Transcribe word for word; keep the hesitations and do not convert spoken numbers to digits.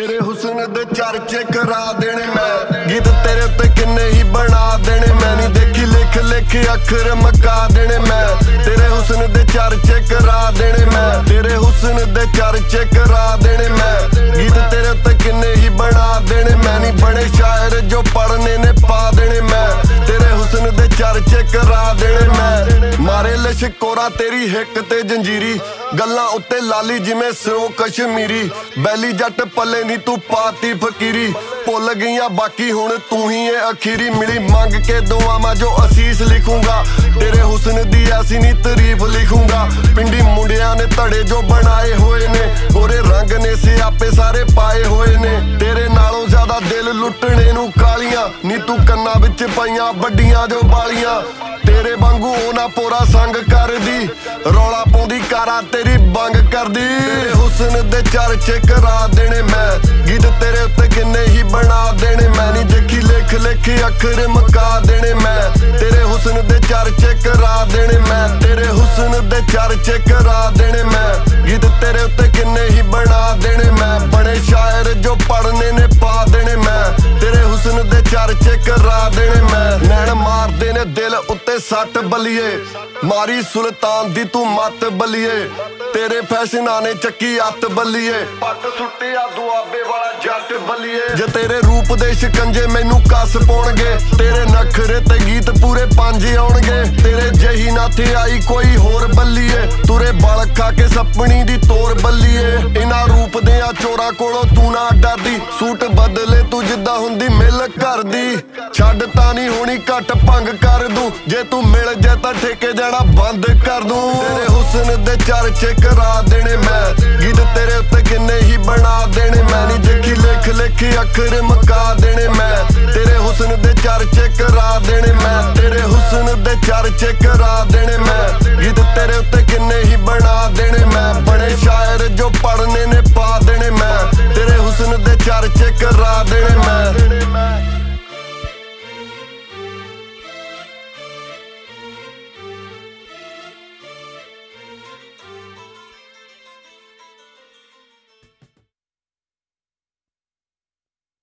तेरे हुस्न दे चर्चे करा देने मैं, गीत तेरे उत्ते किन्ने ही बना देने मैं। नहीं देखी लिख लिख अखर मका देने मैं, तेरे हुस्न दे चर्चे करा देने मैं, तेरे हुस्न दे चर्चे करा देने मैं। गीत तेरे उत्ते किन्ने ही बना देने मैं, नहीं बड़े शायर जो पढ़ने ने पा देने मैं, तेरे हुस्न दे चर्चे करा देने मैं। मारे लशकोरा तेरी हिक ते जंजीरी, गल्लां उत्ते लाली जिवें सिरों कश्मीरी। बैली जट पल्ले नी तू पाती फकीरी, भुल गईयां बाकी हुण तू ही है अखीरी। मिली मंग के दुआवां जो असीस लिखूंगा, तेरे हुस्न दी ऐसी नी तारीफ लिखूंगा। पिंडी मुंडियां ने धड़े जो बनाए होए ने, गोरे रंग ने सियापे सारे पाए होए ने। तेरे नालों ज्यादा दिल लुटने नू कालियां, नी तू कन्ना विच पाइयां बड्डियां जो बालियां। तेरे वांगू ओना पोरा संग कर दी, रौला पाउंदी कारा तेरी बंग कर दी। तेरे हुस्न दे चर्चे करा देने मैं, गीत तेरे उत्ते किन्ने ही बना देने मैं। नहीं देखी लिख लिख अखर मका देने मैं, तेरे हुस्न दे चर्चे करा देने मैं, तेरे हुस्न दे चर्चे करा देने मैं। गीत तेरे उत्ते किन्ने ही बना देने मैं, बड़े शायर जो पढ़ने ने पा देने मैं, तेरे हुस्न दे चर्चे करा देने मैं। नैन मारदे ने दिल उत्ते सट बलिए, मारी सुल्तान दी तू मत बलिए। तेरे फैशना ने चक्की अत बलिए, पट सुट्टिया दुआबे वाला जट बलिए। जे तेरे रूप दे शिकंजे मैनू कस पाउणगे, तेरे नखरे ते गीत पूरे पंज आउणगे। तेरे जही ना थे आई कोई होर बलिए, तुरे बल खा के सपनी दी तोर बलिए। इन्हां रूप देयां चोरां कोलों तू ना डरदी, सूट बदले तू जिद्दां हुंदी मिल करदी। छड्ड तां नहीं होनी घट भंग कर दूं, जे तू मिल जे तां ठेके जाना बंद कर दूं। तेरे हुस्न दे चर्चे करा देने मैं, गीत तेरे उत्ते किन्ने ही बना देने मैं। नहीं देखी लिख लिख अखर मका देने मैं, तेरे हुस्न दे चर्चे करा देने मैं, तेरे हुस्न दे चर्चे करा देने मैं। गीत तेरे उत्ते